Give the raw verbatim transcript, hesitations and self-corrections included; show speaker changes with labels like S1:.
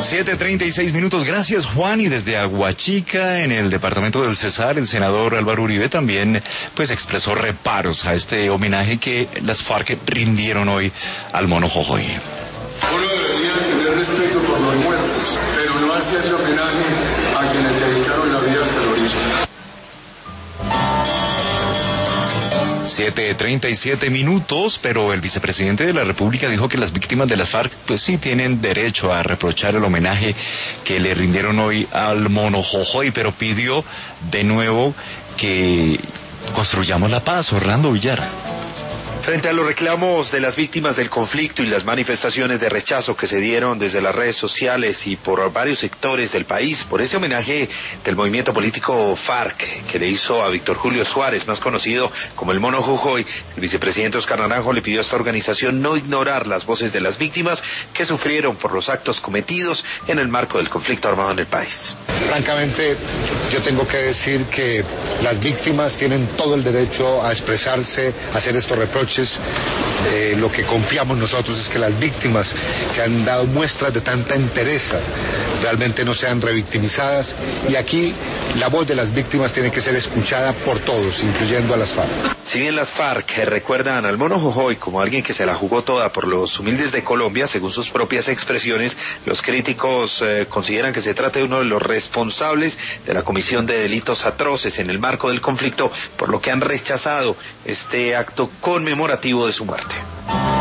S1: siete treinta y seis minutos, gracias Juan. Y desde Aguachica, en el departamento del Cesar, el senador Álvaro Uribe también pues expresó reparos a este homenaje que las FARC rindieron hoy al Mono Jojoy.
S2: Uno debería tener respeto por los muertos, pero no hacerle homenaje a quienes dedicaron la vida al terrorismo.
S1: siete treinta y siete minutos, pero el vicepresidente de la República dijo que las víctimas de las FARC pues sí tienen derecho a reprochar el homenaje que le rindieron hoy al Mono Jojoy, pero pidió de nuevo que construyamos la paz. Orlando Villar.
S3: Frente a los reclamos de las víctimas del conflicto y las manifestaciones de rechazo que se dieron desde las redes sociales y por varios sectores del país, por ese homenaje del movimiento político FARC que le hizo a Víctor Julio Suárez, más conocido como el Mono Jojoy, el vicepresidente Oscar Naranjo le pidió a esta organización no ignorar las voces de las víctimas que sufrieron por los actos cometidos en el marco del conflicto armado en el país.
S4: Francamente, yo tengo que decir que las víctimas tienen todo el derecho a expresarse, a hacer estos reproches. Eh, lo que confiamos nosotros es que las víctimas que han dado muestras de tanta entereza realmente no sean revictimizadas, y aquí la voz de las víctimas tiene que ser escuchada por todos, incluyendo a las FARC.
S3: Si bien las FARC recuerdan al Mono Jojoy como alguien que se la jugó toda por los humildes de Colombia, según sus propias expresiones, los críticos eh, consideran que se trata de uno de los responsables de la comisión de delitos atroces en el marco del conflicto, por lo que han rechazado este acto conmemorativo de su muerte.